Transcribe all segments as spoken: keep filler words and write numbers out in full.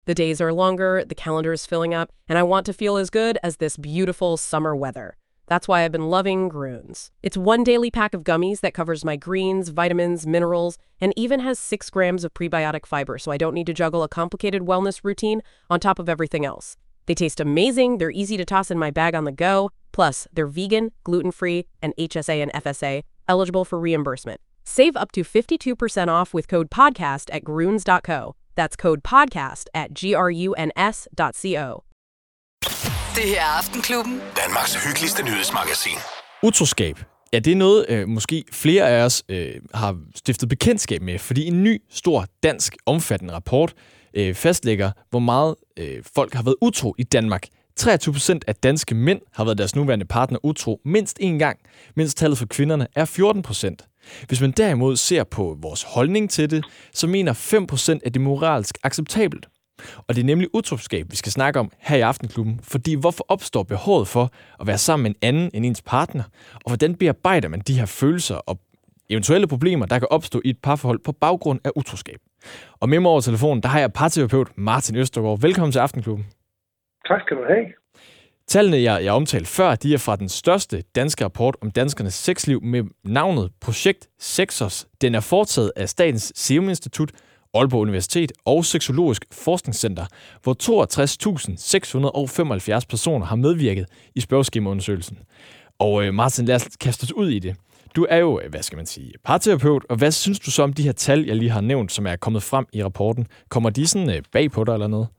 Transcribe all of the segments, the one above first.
The days are longer, the calendar is filling up, and I want to feel as good as this beautiful summer weather. That's why I've been loving Groons. It's one daily pack of gummies that covers my greens, vitamins, minerals, and even has six grams of prebiotic fiber, so I don't need to juggle a complicated wellness routine on top of everything else. They taste amazing, they're easy to toss in my bag on the go, plus they're vegan, gluten-free, and H S A and F S A, eligible for reimbursement. Save up to fifty-two percent off with code podcast at gruns dot co. That's code podcast at gruns dot co. Det her er Aftenklubben. Danmarks hyggeligste nyhedsmagasin. Utroskab. Ja, det er noget, øh, måske flere af os øh, har stiftet bekendtskab med, fordi en ny, stor, dansk, omfattende rapport øh, fastlægger, hvor meget øh, folk har været utro i Danmark. treogtyve procent af danske mænd har været deres nuværende partner utro mindst én gang, mens tallet for kvinderne er fjorten procent. Hvis man derimod ser på vores holdning til det, så mener fem procent, at det er moralsk acceptabelt. Og det er nemlig utroskab, vi skal snakke om her i Aftenklubben, fordi hvorfor opstår behovet for at være sammen med en anden end ens partner, og hvordan bearbejder man de her følelser og eventuelle problemer, der kan opstå i et parforhold på baggrund af utroskab. Og med mig over telefonen, der har jeg parterapeut Martin Østergaard. Velkommen til Aftenklubben. Tak skal du have. Tallene, jeg, jeg omtalte før, de er fra den største danske rapport om danskernes sexliv med navnet Projekt Sexos. Den er foretaget af Statens Serum Institut, Aalborg Universitet og Sexologisk Forskningscenter, hvor toogtres tusind seks hundrede og femoghalvfjerds personer har medvirket i spørgeskemaundersøgelsen. Og øh, Martin, lad os kaste os ud i det. Du er jo, hvad skal man sige, parterapeut, og hvad synes du så om de her tal, jeg lige har nævnt, som er kommet frem i rapporten? Kommer de sådan øh, bag på dig eller noget?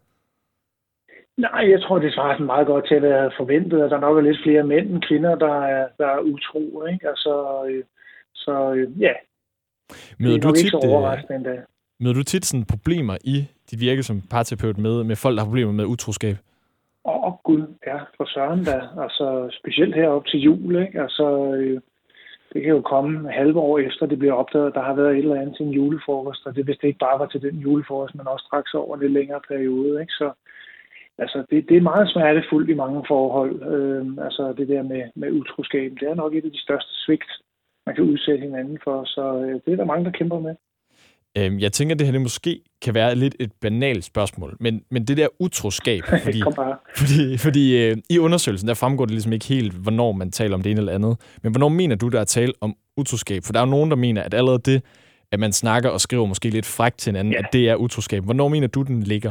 Nej, jeg tror, det svarer sådan meget godt til, hvad jeg havde forventet. Der er nok lidt flere mænd end kvinder, der er, der er utro, ikke? Altså, øh, så øh, ja, møder det er du tit, ikke så overraskende endda. Møder du tit sådan problemer i dit virke som parterapeut med, med folk, der har problemer med utroskab? Åh, oh, gud, ja, for søren da. Altså, specielt herop til jul, ikke? Altså, øh, det kan jo komme halve år efter, det bliver opdaget, der har været et eller andet til en julefrokost, og det hvis det ikke bare var til den julefrokost, men også straks over en lidt længere periode, ikke? Så altså, det, det er meget smertefuldt i mange forhold. Øh, altså, det der med, med utroskab, det er nok et af de største svigt, man kan udsætte hinanden for, så øh, det er der mange, der kæmper med. Jeg tænker, at det her det måske kan være lidt et banalt spørgsmål, men, men det der utroskab, fordi, fordi, fordi øh, i undersøgelsen, der fremgår det ligesom ikke helt, hvornår man taler om det ene eller andet. Men hvornår mener du, der er tale om utroskab? For der er jo nogen, der mener, at allerede det, at man snakker og skriver måske lidt frækt til hinanden, ja, at det er utroskab. Hvornår mener du, den ligger?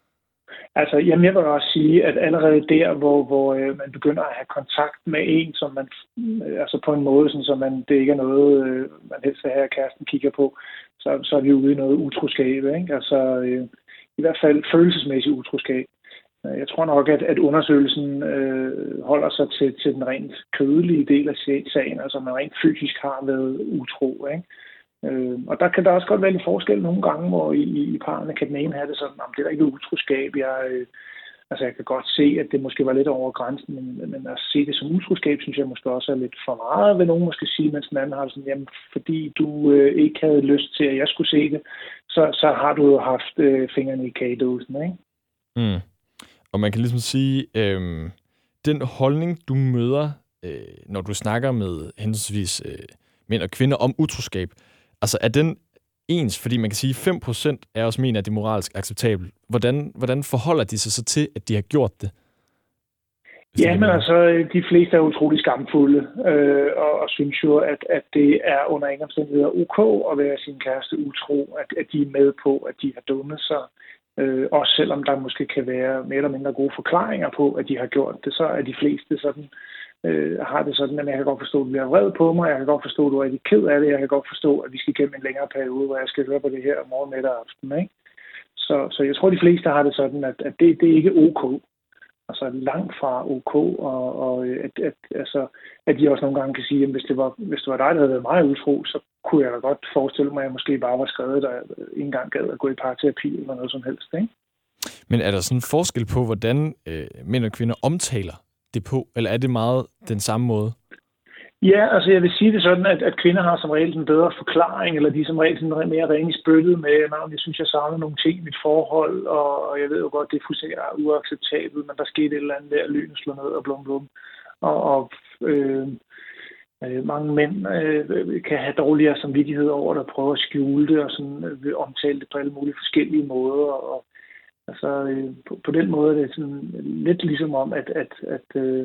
Altså, jamen, jeg vil også sige, at allerede der, hvor, hvor øh, man begynder at have kontakt med en, som man, øh, altså på en måde, sådan, så man, det ikke er noget, øh, man helst vil have, at kæresten kigger på, så, så er vi ude i noget utroskab, ikke? Altså, øh, i hvert fald følelsesmæssigt utroskab. Jeg tror nok, at, at undersøgelsen øh, holder sig til, til den rent kødelige del af sagen, altså man rent fysisk har været utro, ikke? Øh, og der kan der også godt være lidt forskel nogle gange, hvor i, i parerne kan den ene have det sådan, at det er ikke utroskab. Jeg, øh, altså jeg kan godt se, at det måske var lidt over grænsen, men, men at se det som utroskab, synes jeg måske også er lidt for meget, vil nogen måske sige, mens den anden har sådan, jamen fordi du øh, ikke havde lyst til, at jeg skulle se det, så, så har du jo haft øh, fingrene i kagedåsen, ikke? Mm. Og man kan ligesom sige, øh, den holdning, du møder, øh, når du snakker med henholdsvis øh, mænd og kvinder om utroskab, altså er den ens, fordi man kan sige, at fem procent af os mener, at det er moralsk acceptabelt. Hvordan, hvordan forholder de sig så til, at de har gjort det? Ja, men altså, de fleste er utrolig skamfulde, øh, og, og synes jo, at, at det er under ingen omstændigheder ok at være sin kæreste utro, at, at de er med på, at de har dummet sig. Øh, også selvom der måske kan være mere eller mindre gode forklaringer på, at de har gjort det, så er de fleste sådan, øh, har det sådan, at jeg kan godt forstå, at du bliver vred på mig, jeg kan godt forstå, at du er rigtig ked af det, jeg kan godt forstå, at vi skal gennem en længere periode, hvor jeg skal høre på det her morgen, middag og aften, ikke? Så, så jeg tror, de fleste har det sådan, at, at det, det er ikke ok. Altså langt fra ok, og, og at, at, altså, at de også nogle gange kan sige, at hvis det var, hvis det var dig, der havde været meget utro, så kunne jeg da godt forestille mig, at jeg måske bare var skrevet, der ikke engang gad at gå i parterapi eller noget som helst, ikke? Men er der sådan en forskel på, hvordan øh, mænd og kvinder omtaler det på, eller er det meget den samme måde? Ja, altså jeg vil sige det sådan, at, at kvinder har som regel en bedre forklaring, eller de er som regel sådan mere ren i spyttet med, at jeg synes, jeg savner nogle ting i mit forhold, og, og jeg ved jo godt, det er fuldstændig uacceptabelt, men der skete et eller andet der, lynet slår ned og blum blum. Og, og øh, øh, mange mænd øh, kan have dårligere samvittighed over det, og prøve at skjule det, og sådan, øh, omtale det på alle mulige forskellige måder, og Altså øh, på, på den måde er det sådan lidt ligesom om, at, at, at, øh,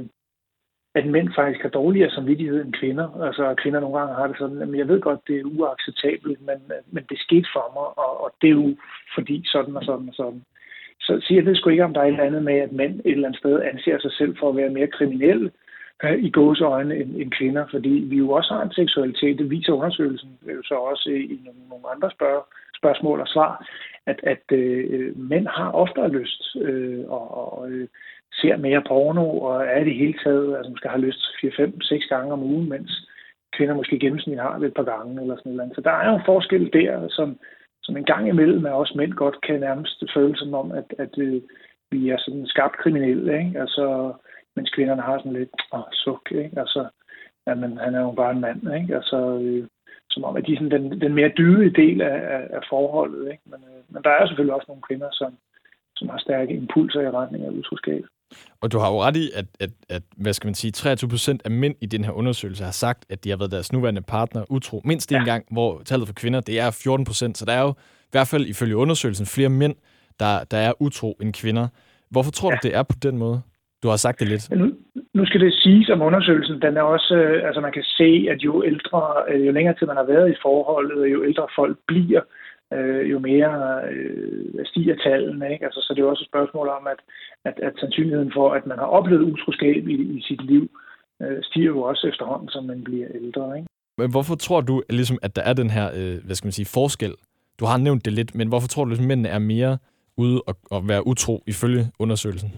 at mænd faktisk har dårligere samvittighed end kvinder. Altså kvinder nogle gange har det sådan, at jeg ved godt, det er uacceptabelt, men, men det skete for mig, og, og det er jo fordi sådan og sådan og sådan. Så, så jeg ved sgu ikke, om der er et eller andet med, at mænd et eller andet sted anser sig selv for at være mere kriminelle øh, i gåseøjne end, end kvinder, fordi vi jo også har en seksualitet. Det viser undersøgelsen jo så også i, i nogle, nogle andre spørg, spørgsmål og svar, at, at øh, mænd har oftere lyst øh, og, og øh, ser mere porno og er i det hele taget, altså måske har lyst fire, fem, seks gange om ugen, mens kvinder måske gennemsnit har det et par gange eller sådan noget. Så der er jo en forskel der, som som en gang imellem er også mænd godt kan nærmest føle som om, at, at øh, vi er sådan skabt kriminelle, ikke? Altså, mens kvinderne har sådan lidt, åh, suk, ikke? Altså, jamen, han er jo bare en mand, ikke? Altså, øh, som om, at de er sådan den, den mere dybe del af, af, af forholdet, ikke? Men, øh, men der er selvfølgelig også nogle kvinder, som, som har stærke impulser i retning af utroskab. Og du har jo ret i, at, at, at hvad skal man sige, treogtyve procent af mænd i den her undersøgelse har sagt, at de har været deres nuværende partner utro mindst en ja. gang, hvor tallet for kvinder, det er fjorten procent. Så der er jo i hvert fald ifølge undersøgelsen flere mænd, der, der er utro end kvinder. Hvorfor tror ja. du, det er på den måde? Du har sagt det lidt. Nu, nu skal det siges om undersøgelsen, den er også, øh, altså man kan se, at jo ældre, øh, jo længere tid man har været i forholdet, jo ældre folk bliver, øh, jo mere øh, stiger tallene, ikke? Altså, så det er jo også et spørgsmål om, at, at, at sandsynligheden for, at man har oplevet utroskab i, i sit liv, øh, stiger jo også efterhånden, som man bliver ældre, ikke? Men hvorfor tror du, at, ligesom, at der er den her, øh, hvad skal man sige, forskel? Du har nævnt det lidt, men hvorfor tror du, at mændene er mere ude og, og være utro ifølge undersøgelsen?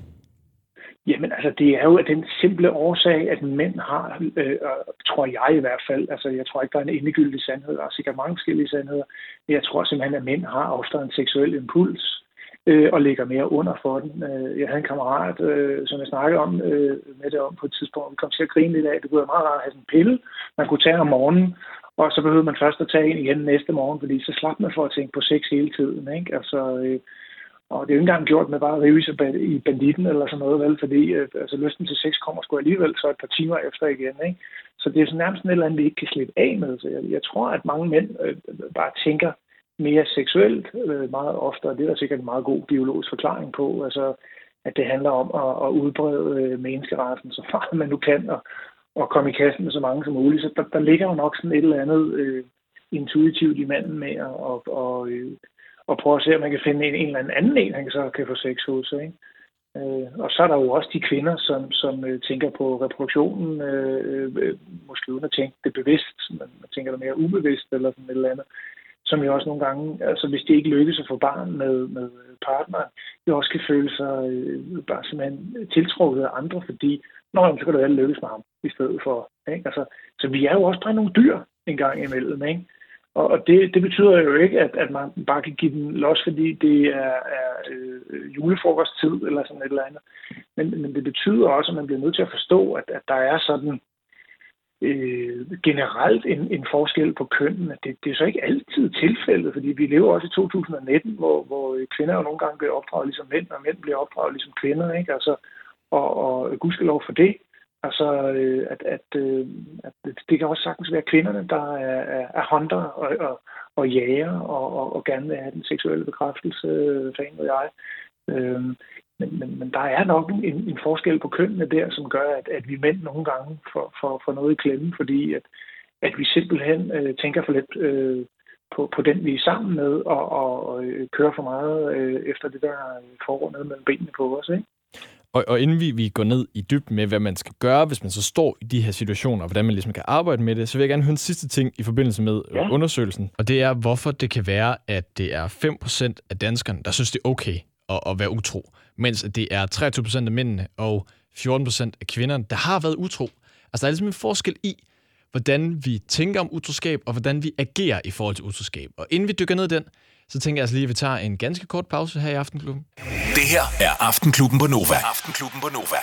Jamen, altså, det er jo den simple årsag, at mænd har, øh, tror jeg i hvert fald, altså, jeg tror ikke, der er en endegyldig sandhed, der er sikkert mange forskellige sandheder, men jeg tror simpelthen, at mænd har ofte en seksuel impuls, øh, og ligger mere under for den. Øh, jeg havde en kammerat, øh, som jeg snakkede om, øh, med det om på et tidspunkt, vi kom til at grine lidt af, det kunne være meget rart at have sådan en pille, man kunne tage om morgenen, og så behøvede man først at tage en igen næste morgen, fordi så slap man for at tænke på sex hele tiden, ikke? Altså, øh, og det er jo ikke engang gjort med bare at rive i banditten eller sådan noget, vel? Fordi øh, altså, lysten til sex kommer sgu alligevel så et par timer efter igen, ikke? Så det er sådan nærmest et eller andet, vi ikke kan slippe af med. Så jeg, jeg tror, at mange mænd øh, bare tænker mere seksuelt øh, meget ofte, og det er der sikkert en meget god biologisk forklaring på. Altså, at det handler om at, at udbrede øh, menneskerassen så meget man nu kan, og, og komme i kassen med så mange som muligt. Så der, der ligger jo nok sådan et eller andet øh, intuitivt i manden med at og, og, øh, og prøve at se, om man kan finde en, en eller anden en, han så kan få sex hos. Ikke? Øh, og så er der jo også de kvinder, som, som øh, tænker på reproduktionen, øh, øh, måske uden at tænke det bevidst, men man tænker det mere ubevidst eller sådan et eller andet, som jo også nogle gange, altså hvis det ikke lykkes at få barn med, med partneren, jo også kan føle sig øh, bare simpelthen tiltrukket af andre, fordi nå, så kan det vel lykkes med ham i stedet for. Ikke? Altså, så vi er jo også bare nogle dyr en gang imellem, ikke? Og det, det betyder jo ikke, at, at man bare kan give den los, fordi det er, er øh, julefrokosttid eller sådan et eller andet. Men, men det betyder også, at man bliver nødt til at forstå, at, at der er sådan øh, generelt en, en forskel på kønnen. Det, det er så ikke altid tilfældet, fordi vi lever også i to tusind nitten, hvor, hvor kvinder jo nogle gange bliver opdraget ligesom mænd, og mænd bliver opdraget ligesom kvinder, ikke? Altså, og, og gudskelov for det. Altså, at, at, at det kan også sagtens være kvinderne, der er, er, er hunter og, og, og jager og, og, og gerne vil have den seksuelle bekræftelse, fan ved jeg. Øhm, men, men, men der er nok en, en forskel på kønnene der, som gør, at, at vi mænd nogle gange får, får, får noget i klemme, fordi at, at vi simpelthen øh, tænker for lidt øh, på, på den, vi er sammen med, og, og, og kører for meget øh, efter det der forår nede mellem benene på os, ikke? Og, og inden vi, vi går ned i dybden med, hvad man skal gøre, hvis man så står i de her situationer, og hvordan man ligesom kan arbejde med det, så vil jeg gerne høre en sidste ting i forbindelse med ja. undersøgelsen. Og det er, hvorfor det kan være, at det er fem procent af danskerne, der synes, det er okay at, at være utro, mens det er treogtyve procent af mændene og fjorten procent af kvinderne, der har været utro. Altså, der er ligesom en forskel i, hvordan vi tænker om utroskab, og hvordan vi agerer i forhold til utroskab. Og inden vi dykker ned i den, så tænker jeg altså lige, at vi tager en ganske kort pause her i Aftenklubben. Det her er Aftenklubben på Nova. Aftenklubben på Nova.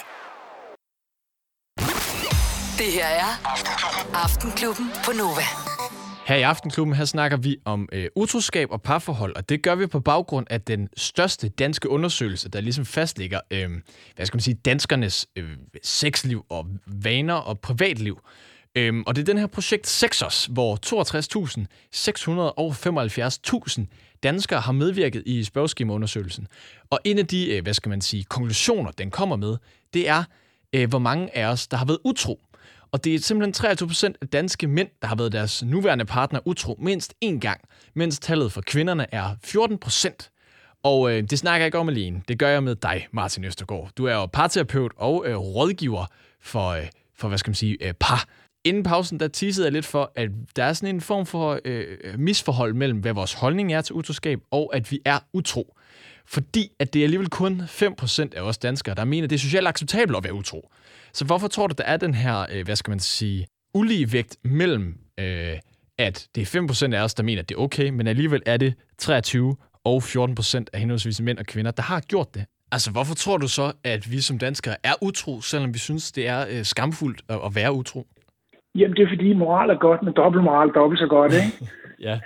Det her er Aftenklubben på Nova. Her i Aftenklubben, her snakker vi om øh, utroskab og parforhold, og det gør vi på baggrund af den største danske undersøgelse, der ligesom fastlægger, øh, hvad skal man sige, danskernes øh, sexliv og vaner og privatliv. Øhm, og det er den her projekt Sexos, hvor toogtres tusind seks hundrede femoghalvfjerds tusind danskere har medvirket i spørgeskemaundersøgelsen. Og en af de, hvad skal man sige, konklusioner, den kommer med, det er, hvor mange af os, der har været utro. Og det er simpelthen treogtyve procent af danske mænd, der har været deres nuværende partner utro mindst én gang, mens tallet for kvinderne er fjorten procent. Og øh, det snakker jeg ikke om alene. Det gør jeg med dig, Martin Østergaard. Du er jo parterapeut og øh, rådgiver for, øh, for, hvad skal man sige, øh, par. Inden pausen, der teasede jeg lidt for, at der er sådan en form for øh, misforhold mellem, hvad vores holdning er til utroskab, og at vi er utro. Fordi at det er alligevel kun fem procent af os danskere, der mener, at det er socialt acceptabelt at være utro. Så hvorfor tror du, der er den her, øh, hvad skal man sige, ulige vægt mellem, øh, at det er fem procent af os, der mener, at det er okay, men alligevel er det treogtyve og fjorten procent af henholdsvis mænd og kvinder, der har gjort det? Altså, hvorfor tror du så, at vi som danskere er utro, selvom vi synes, det er øh, skamfuldt at, at være utro? Jamen, det er fordi moral er godt, men dobbeltmoral dobbelt så godt, ikke? Ja.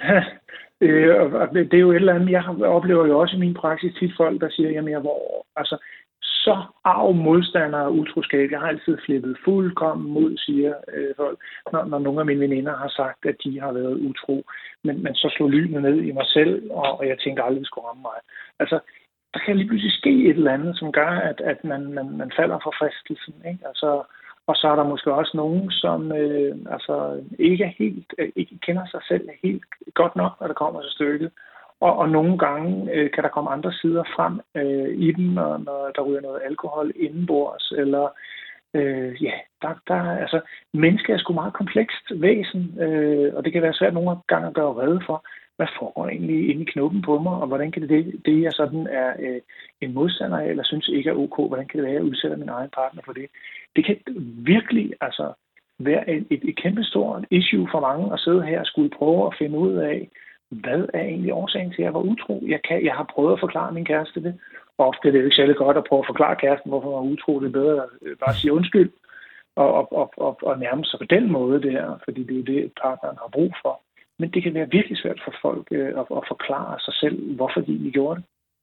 øh, og det er jo et eller andet, jeg oplever jo også i min praksis tit folk, der siger, jamen, jeg var, altså, så arv modstander af utroskab. Jeg har altid flippet fuldkommen mod, siger øh, folk, når, når nogle af mine veninder har sagt, at de har været utro. Men, men så slog lynet ned i mig selv, og, og jeg tænkte aldrig, det skulle ramme mig. Altså, der kan lige pludselig ske et eller andet, som gør, at, at man, man, man falder for fristelsen, ikke? Altså, og så er der måske også nogen, som øh, altså, ikke, er helt, øh, ikke kender sig selv helt godt nok, når det kommer til stykket. Og, og nogle gange øh, kan der komme andre sider frem øh, i dem, når, når der ryger noget alkohol indenbords, eller øh, ja, der, der, altså, mennesker er sgu meget komplekst væsen, øh, og det kan være svært nogle gange at gøre rede for, hvad foregår egentlig inde i knoppen på mig, og hvordan kan det, det, det jeg sådan er øh, en modstander af, eller synes ikke er ok, hvordan kan det være, at jeg udsætter min egen partner for det? Det kan virkelig altså være et, et, et kæmpestort issue for mange at sidde her og skulle prøve at finde ud af, hvad er egentlig årsagen til, at jeg var utro? Jeg, kan, jeg har prøvet at forklare min kæreste det, og ofte er det jo ikke særlig godt at prøve at forklare kæresten, hvorfor man var utro. Det er bedre at bare sige undskyld, og, og, og, og, og nærme sig på den måde der, fordi det er det, partneren har brug for. Men det kan være virkelig svært for folk øh, at, at forklare sig selv, hvorfor de egentlig gjorde det.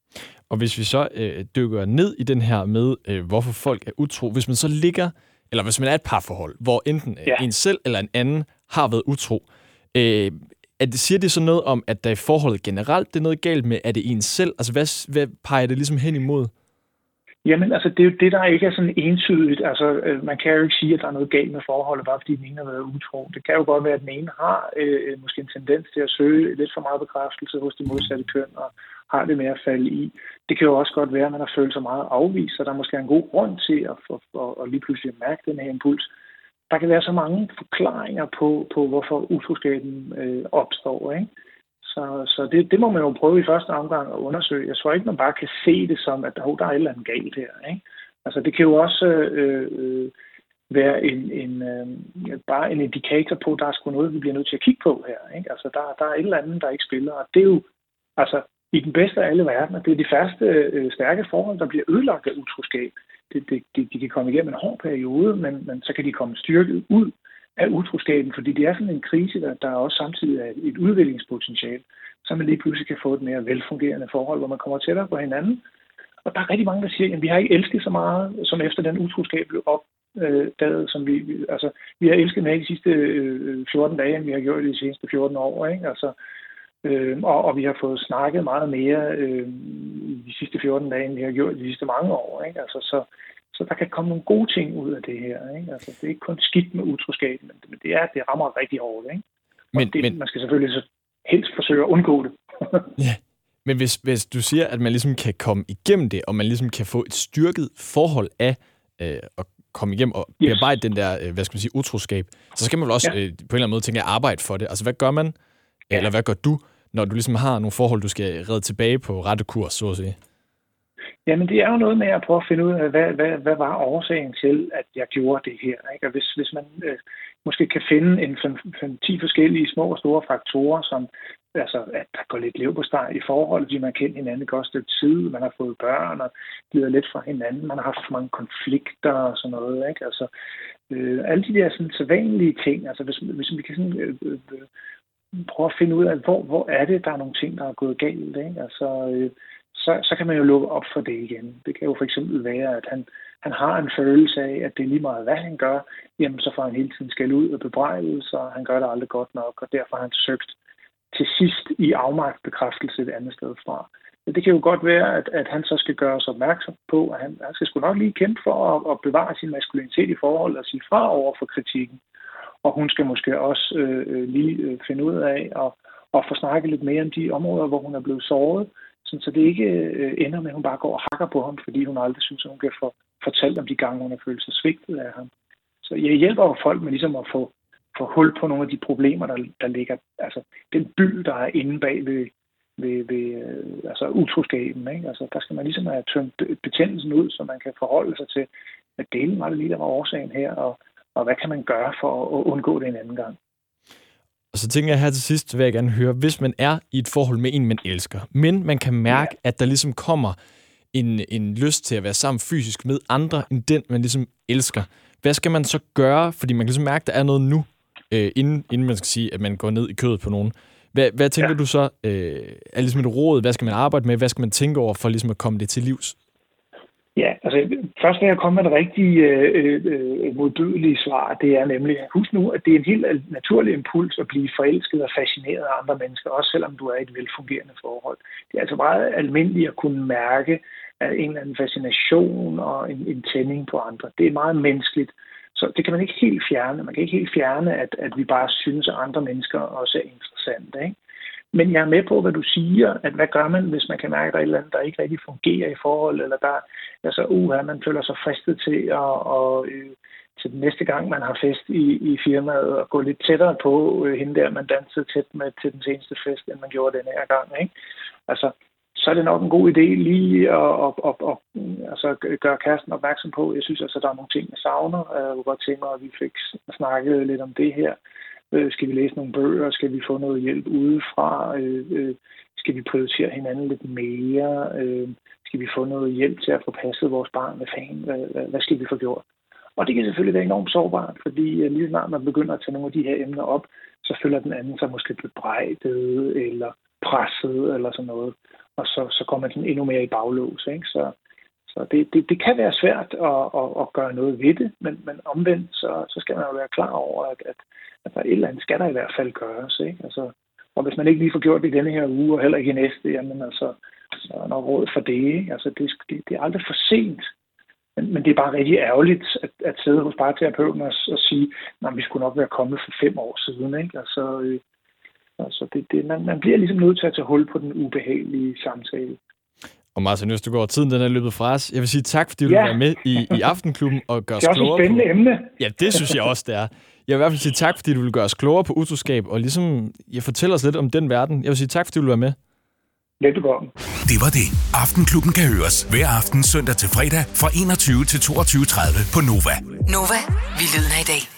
Og hvis vi så øh, dykker ned i den her med, øh, hvorfor folk er utro, hvis man så ligger, eller hvis man er et parforhold, hvor enten ja. en selv eller en anden har været utro, øh, at det, siger det så noget om, at der i forholdet generelt det er noget galt med, er det en selv? Altså hvad, hvad peger det ligesom hen imod? Jamen, altså, det er jo det, der ikke er sådan entydigt. Altså, øh, man kan jo ikke sige, at der er noget galt med forholdet, bare fordi den ene har været utro. Det kan jo godt være, at den ene har øh, måske en tendens til at søge lidt for meget bekræftelse hos det modsatte køn, og har det med at falde i. Det kan jo også godt være, at man har følt sig meget afvist, og der måske er en god grund til at, at, at, at lige pludselig mærke den her impuls. Der kan være så mange forklaringer på, på hvorfor utroskaben øh, opstår, ikke? Så, så det, det må man jo prøve i første omgang at undersøge. Jeg tror ikke, man bare kan se det som, at oh, der er et eller andet galt her, ikke? Altså, det kan jo også øh, øh, være en, en, øh, bare en indikator på, at der er sgu noget, vi bliver nødt til at kigge på her, ikke? Altså, der, der er et eller andet, der ikke spiller, og det er jo, altså, i den bedste af alle verdener, det er de første øh, stærke forhold, der bliver ødelagt af utroskab. Det, det, de, de kan komme igennem en hård periode, men, men så kan de komme styrket ud af utroskaben, fordi det er sådan en krise, der, der også samtidig er et udviklingspotentiale, så man lige pludselig kan få et mere velfungerende forhold, hvor man kommer tættere på hinanden. Og der er rigtig mange, der siger, at vi har ikke elsket så meget, som efter den utroskab blev opdaget, som vi, altså, vi har elsket mere de sidste fjorten dage, end vi har gjort de seneste fjorten år, ikke? Altså, øh, og, og vi har fået snakket meget mere øh, de sidste fjorten dage, end vi har gjort de sidste mange år, ikke? Altså, så Så der kan komme nogle gode ting ud af det her, ikke? Altså, det er ikke kun skidt med utroskab, men det er, det rammer rigtig hårdt, ikke? Men, det, men, man skal selvfølgelig så helst forsøge at undgå det. Ja, men hvis, hvis du siger, at man ligesom kan komme igennem det, og man ligesom kan få et styrket forhold af øh, at komme igennem og yes. bearbejde den der, øh, hvad skal man sige, utroskab, så skal man vel også ja. øh, på en eller anden måde tænke at arbejde for det. Altså, hvad gør man, ja. eller hvad gør du, når du ligesom har nogle forhold, du skal redde tilbage på rette kurs, så at sige? Jamen, det er jo noget med at prøve at finde ud af, hvad, hvad, hvad var årsagen til, at jeg gjorde det her, ikke? Og hvis, hvis man øh, måske kan finde en fem ti forskellige små og store faktorer, som altså, at der går lidt leverpostej i forhold, fordi man kender hinanden et godt stykke tid, man har fået børn og glider lidt fra hinanden, man har haft mange konflikter og sådan noget, ikke? Altså, øh, alle de der sådan sædvanlige ting, altså hvis, hvis vi kan sådan, øh, øh, prøve at finde ud af, hvor, hvor er det, der er nogle ting, der er gået galt, ikke? Altså, øh, så, så kan man jo lukke op for det igen. Det kan jo for eksempel være, at han, han har en følelse af, at det er lige meget, hvad han gør, jamen så får han hele tiden skæld ud og bebrejdelse, og han gør det aldrig godt nok, og derfor har han søgt til sidst i afmagtsbekræftelse et andet sted fra. Det kan jo godt være, at, at han så skal gøre os opmærksom på, at han, han skal sgu nok lige kæmpe for at, at bevare sin maskulinitet i forhold og sige fra over for kritikken. Og hun skal måske også øh, lige øh, finde ud af at, at få snakket lidt mere om de områder, hvor hun er blevet såret, så det ikke øh, ender med, at hun bare går og hakker på ham, fordi hun aldrig synes, at hun kan få fortalt om de gange, hun har følt sig svigtet af ham. Så jeg hjælper jo folk med ligesom at få, få hul på nogle af de problemer, der, der ligger, altså den byld, der er inde bag ved, ved, ved øh, altså utroskaben, ikke? Altså der skal man ligesom have tømt betændelsen ud, så man kan forholde sig til, at delen var det lige, der var årsagen her, og, og hvad kan man gøre for at undgå det en anden gang. Og så tænker jeg her til sidst, vil jeg gerne høre, hvis man er i et forhold med en, man elsker, men man kan mærke, ja. at der ligesom kommer en, en lyst til at være sammen fysisk med andre, end den, man ligesom elsker. Hvad skal man så gøre? Fordi man kan ligesom mærke, at der er noget nu, øh, inden, inden man skal sige, at man går ned i kødet på nogen. Hvad, hvad tænker ja. du så øh, er ligesom et råd? Hvad skal man arbejde med? Hvad skal man tænke over for ligesom at komme det til livs? Ja, altså først vil jeg komme med et rigtig øh, øh, modbydelige svar. Det er nemlig, husk nu, at det er en helt naturlig impuls at blive forelsket og fascineret af andre mennesker, også selvom du er i et velfungerende forhold. Det er altså meget almindeligt at kunne mærke at en eller anden fascination og en, en tænding på andre. Det er meget menneskeligt, så det kan man ikke helt fjerne. Man kan ikke helt fjerne, at, at vi bare synes, at andre mennesker også er interessante, ikke? Men jeg er med på, hvad du siger, at hvad gør man, hvis man kan mærke, at der er et eller andet, der ikke rigtig fungerer i forhold, eller der altså, uha, man føler sig fristet til at, og, øh, til den næste gang, man har fest i, i firmaet, og gå lidt tættere på øh, hende der, man dansede tæt med til den seneste fest, end man gjorde den her gang, ikke? Altså, så er det nok en god idé lige at, at, at, at, at altså, gøre kæresten opmærksom på. Jeg synes altså, der er nogle ting, jeg savner. Jeg kunne godt tænke mig, at vi fik snakket lidt om det her. Skal vi læse nogle bøger? Skal vi få noget hjælp udefra? Skal vi prioritere hinanden lidt mere? Skal vi få noget hjælp til at få passet vores barn? Hvad fanden? Hvad skal vi få gjort? Og det kan selvfølgelig være enormt sårbart, fordi lige snart man begynder at tage nogle af de her emner op, så føler den anden sig måske bebrejdet eller presset eller sådan noget. Og så, så kommer man sådan endnu mere i baglås, ikke? Så, så det, det, det kan være svært at, at, at gøre noget ved det, men, men omvendt, så, så skal man jo være klar over, at, at, at der et eller andet skal der i hvert fald gøres, ikke? Altså, og hvis man ikke lige får gjort det i denne her uge, og heller ikke i næste, jamen altså, så er nok råd for det, ikke? Altså, det, det, det er aldrig for sent. Men, men det er bare rigtig ærgerligt at, at sidde hos parterapeuten og, og sige, at vi skulle nok være kommet for fem år siden, ikke? Altså, øh, altså det, det, man, man bliver ligesom nødt til at tage hul på den ubehagelige samtale. Og Martin Østergaard, tiden den er løbet fra os. Jeg vil sige tak, fordi du ja. vil være med i, i Aftenklubben og gøre os klogere på... Det er også et spændende emne. Ja, det synes jeg også, det er. Jeg vil i hvert fald sige tak, fordi du vil gøre os klogere på utroskab, og ligesom ja, fortælle os lidt om den verden. Jeg vil sige tak, fordi du vil være med. Velbekomme. Det var det. Aftenklubben kan høres hver aften søndag til fredag fra enogtyve til toogtyve tredive på Nova. Nova, vi lyder i dag.